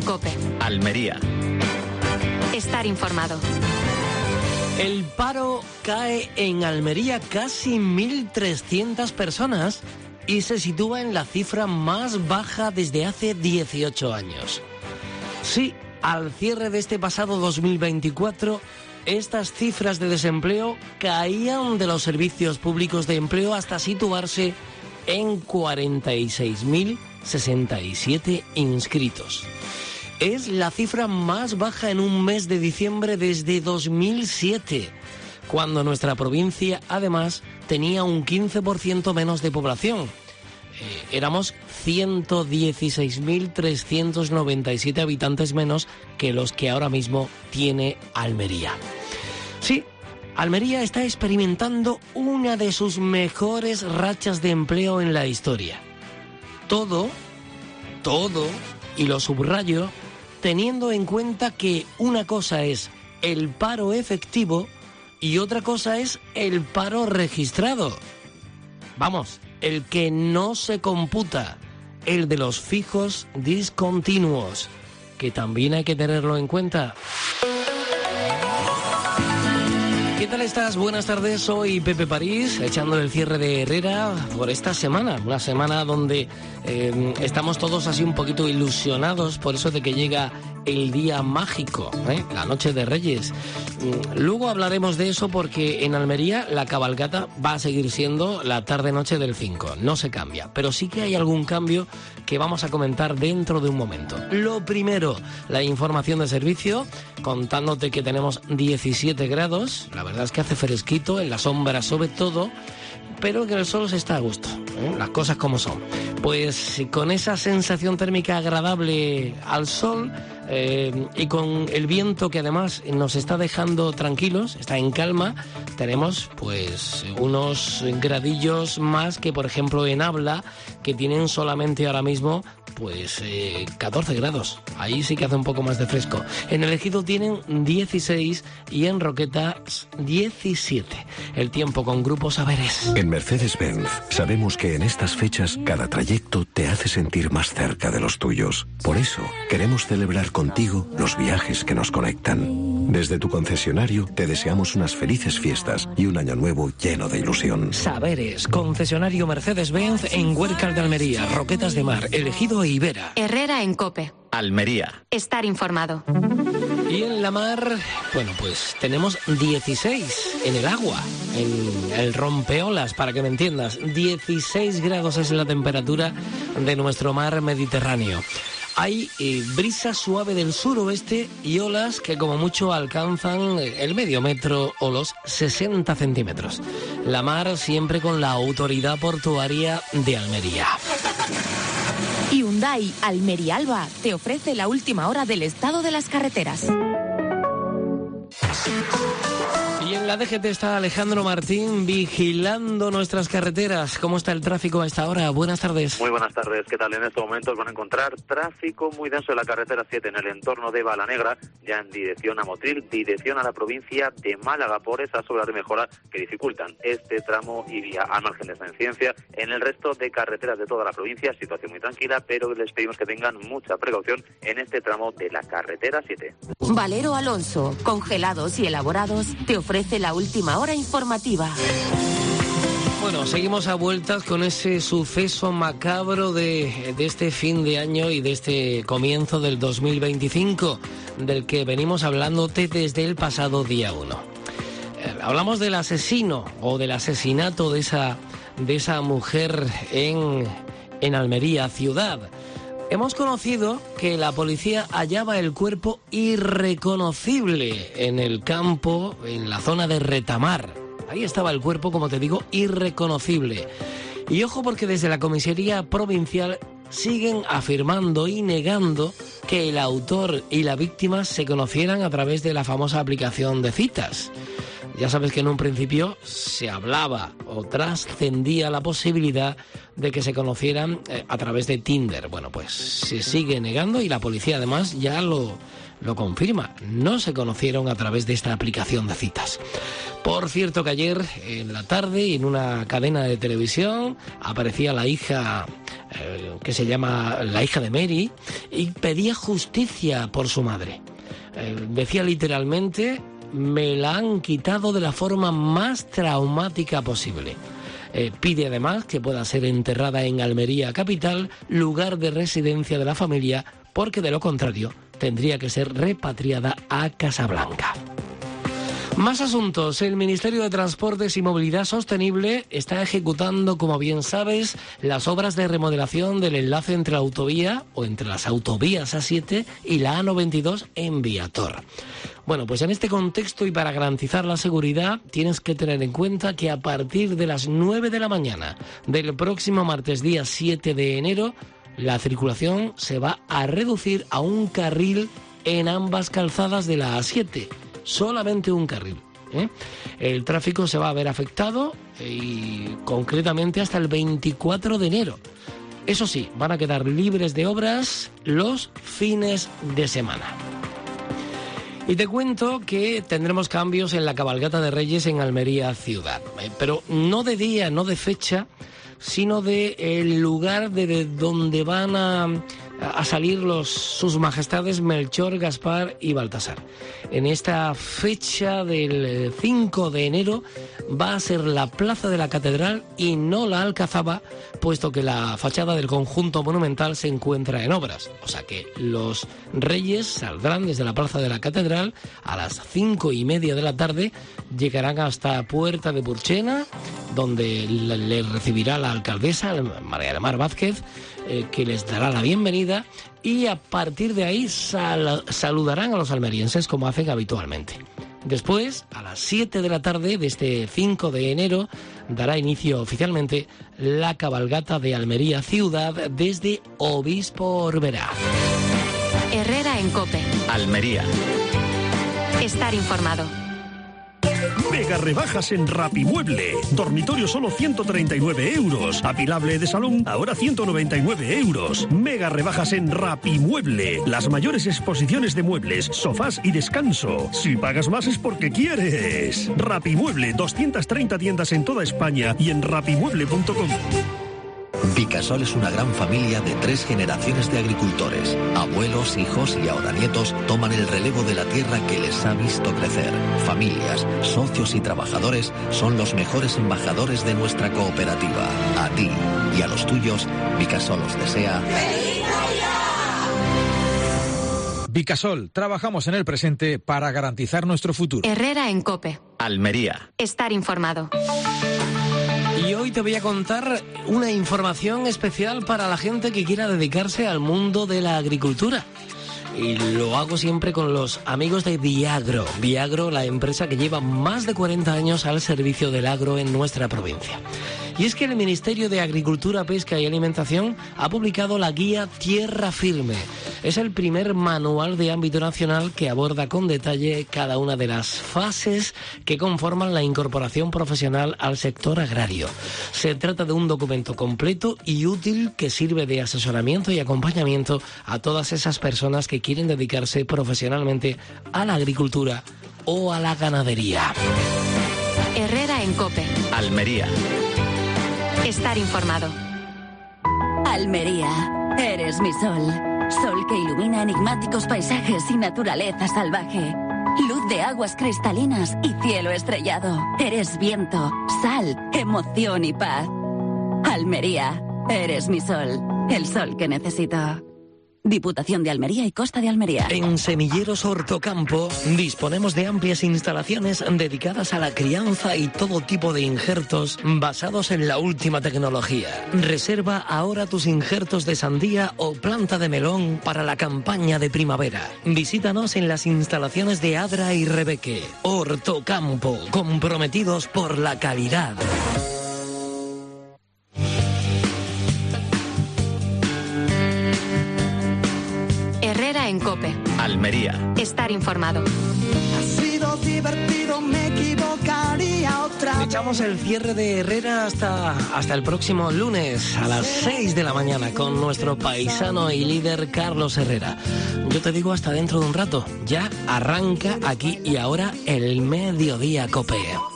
COPE. Almería. Estar informado. El paro cae en Almería casi 1.300 personas y se sitúa en la cifra más baja desde hace 18 años. Sí, al cierre de este pasado 2024, estas cifras de desempleo caían de los servicios públicos de empleo hasta situarse en 46.067 inscritos. Es la cifra más baja en un mes de diciembre desde 2007, cuando nuestra provincia, además, tenía un 15% menos de población. Éramos 116.397 habitantes menos que los que ahora mismo tiene Almería. Sí, Almería está experimentando una de sus mejores rachas de empleo en la historia. Todo, y lo subrayo, teniendo en cuenta que una cosa es el paro efectivo y otra cosa es el paro registrado. Vamos, el que no se computa, el de los fijos discontinuos, que también hay que tenerlo en cuenta. ¿Qué tal estás? Buenas tardes, soy Pepe París, echando el cierre de Herrera por esta semana. Una semana donde estamos todos así un poquito ilusionados por eso de que llega el día mágico, la noche de Reyes. Luego hablaremos de eso porque en Almería la cabalgata va a seguir siendo la tarde-noche del 5, no se cambia. Pero sí que hay algún cambio que vamos a comentar dentro de un momento. Lo primero, la información de servicio, contándote que tenemos 17 grados. La verdad es que hace fresquito, en la sombra sobre todo, pero que el sol se está a gusto, las cosas como son. Pues con esa sensación térmica agradable al sol y con el viento que además nos está dejando tranquilos, está en calma, tenemos pues unos gradillos más que por ejemplo en Abla, que tienen solamente ahora mismo pues 14 grados. Ahí sí que hace un poco más de fresco. En el Ejido tienen 16 y en Roquetas 17. El tiempo con Grupo Saberes. En Mercedes-Benz sabemos que en estas fechas cada trayecto te hace sentir más cerca de los tuyos. Por eso queremos celebrar contigo los viajes que nos conectan. Desde tu concesionario te deseamos unas felices fiestas y un año nuevo lleno de ilusión. Saberes, concesionario Mercedes-Benz en Huércal de Almería, Roquetas de Mar, El Ejido e Ibera. Herrera en COPE. Almería. Estar informado. Y en la mar, bueno, pues tenemos 16 en el agua, en el rompeolas, para que me entiendas. 16 grados es la temperatura de nuestro mar Mediterráneo. Hay brisa suave del suroeste y olas que como mucho alcanzan el medio metro o los 60 centímetros. La mar siempre con la autoridad portuaria de Almería. Hyundai Almería Alba te ofrece la última hora del estado de las carreteras. Y en la DGT está Alejandro Martín vigilando nuestras carreteras. ¿Cómo está el tráfico a esta hora? Buenas tardes. Muy buenas tardes. ¿Qué tal? En estos momentos van a encontrar tráfico muy denso en la carretera 7 en el entorno de Balanegra, ya en dirección a Motril, dirección a la provincia de Málaga, por esas obras de mejora que dificultan este tramo y vía al margen de esta incidencia. En el resto de carreteras de toda la provincia, situación muy tranquila, pero les pedimos que tengan mucha precaución en este tramo de la carretera 7. Valero Alonso, congelados y elaborados, te ofrece la última hora informativa. Bueno, seguimos a vueltas con ese suceso macabro de este fin de año y de este comienzo del 2025, del que venimos hablándote desde el pasado día 1. Hablamos del asesino o del asesinato de esa mujer en Almería, ciudad. Hemos conocido que la policía hallaba el cuerpo irreconocible en el campo, en la zona de Retamar. Ahí estaba el cuerpo, como te digo, irreconocible. Y ojo porque desde la comisaría provincial siguen afirmando y negando que el autor y la víctima se conocieran a través de la famosa aplicación de citas. Ya sabes que en un principio se hablaba o trascendía la posibilidad de que se conocieran a través de Tinder. Bueno, pues se sigue negando y la policía además ya lo lo confirma. No se conocieron a través de esta aplicación de citas. Por cierto que ayer en la tarde en una cadena de televisión aparecía la hija que se llama la hija de Mary y pedía justicia por su madre. Decía literalmente: me la han quitado de la forma más traumática posible. Pide además que pueda ser enterrada en Almería capital, lugar de residencia de la familia, porque de lo contrario tendría que ser repatriada a Casablanca. Más asuntos. El Ministerio de Transportes y Movilidad Sostenible está ejecutando, como bien sabes, las obras de remodelación del enlace entre la autovía o entre las autovías A7 y la A92 en Viator. Bueno, pues en este contexto y para garantizar la seguridad tienes que tener en cuenta que a partir de las 9 de la mañana del próximo martes día 7 de enero la circulación se va a reducir a un carril en ambas calzadas de la A7. Solamente un carril. El tráfico se va a ver afectado y concretamente hasta el 24 de enero. Eso sí, van a quedar libres de obras los fines de semana. Y te cuento que tendremos cambios en la cabalgata de Reyes en Almería ciudad, pero no de día, no de fecha, sino de el lugar de donde van a salir sus majestades Melchor, Gaspar y Baltasar. En esta fecha del 5 de enero va a ser la plaza de la catedral y no la Alcazaba, puesto que la fachada del conjunto monumental se encuentra en obras. O sea que los reyes saldrán desde la plaza de la catedral a las 5:30 de la tarde, llegarán hasta Puerta de Purchena, donde le recibirá la alcaldesa, María del Mar Vázquez, que les dará la bienvenida, y a partir de ahí saludarán a los almerienses como hacen habitualmente. Después, a las 7 de la tarde de este 5 de enero, dará inicio oficialmente la cabalgata de Almería ciudad desde Obispo Orberá. Herrera en COPE. Almería. Estar informado. Mega rebajas en Rapimueble. Dormitorio solo 139 euros. Apilable de salón ahora 199 euros. Mega rebajas en Rapimueble. Las mayores exposiciones de muebles, sofás y descanso. Si pagas más es porque quieres. Rapimueble, 230 tiendas en toda España y en rapimueble.com. Vicasol es una gran familia de 3 generaciones de agricultores. Abuelos, hijos y ahora nietos toman el relevo de la tierra que les ha visto crecer. Familias, socios y trabajadores son los mejores embajadores de nuestra cooperativa. A ti y a los tuyos, Vicasol os desea... ¡Feliz Navidad! Vicasol, trabajamos en el presente para garantizar nuestro futuro. Herrera en COPE. Almería. Estar informado. Y hoy te voy a contar una información especial para la gente que quiera dedicarse al mundo de la agricultura. Y lo hago siempre con los amigos de Viagro. Viagro, la empresa que lleva más de 40 años al servicio del agro en nuestra provincia. Y es que el Ministerio de Agricultura, Pesca y Alimentación ha publicado la guía Tierra Firme. Es el primer manual de ámbito nacional que aborda con detalle cada una de las fases que conforman la incorporación profesional al sector agrario. Se trata de un documento completo y útil que sirve de asesoramiento y acompañamiento a todas esas personas que quieren dedicarse profesionalmente a la agricultura o a la ganadería. Herrera en COPE. Almería. Estar informado. Almería, eres mi sol. Sol que ilumina enigmáticos paisajes y naturaleza salvaje. Luz de aguas cristalinas y cielo estrellado. Eres viento, sal, emoción y paz. Almería, eres mi sol. El sol que necesito. Diputación de Almería y Costa de Almería. En Semilleros Hortocampo disponemos de amplias instalaciones dedicadas a la crianza y todo tipo de injertos basados en la última tecnología. Reserva ahora tus injertos de sandía o planta de melón para la campaña de primavera. Visítanos en las instalaciones de Adra y Rebeque. Hortocampo, comprometidos por la calidad. Herrera en COPE. Almería. Estar informado. Ha sido lo divertido me equivocaría otra vez. Echamos el cierre de Herrera hasta el próximo lunes a las 6 de la mañana con nuestro paisano y líder Carlos Herrera. Yo te digo hasta dentro de un rato. Ya arranca aquí y ahora el Mediodía COPE.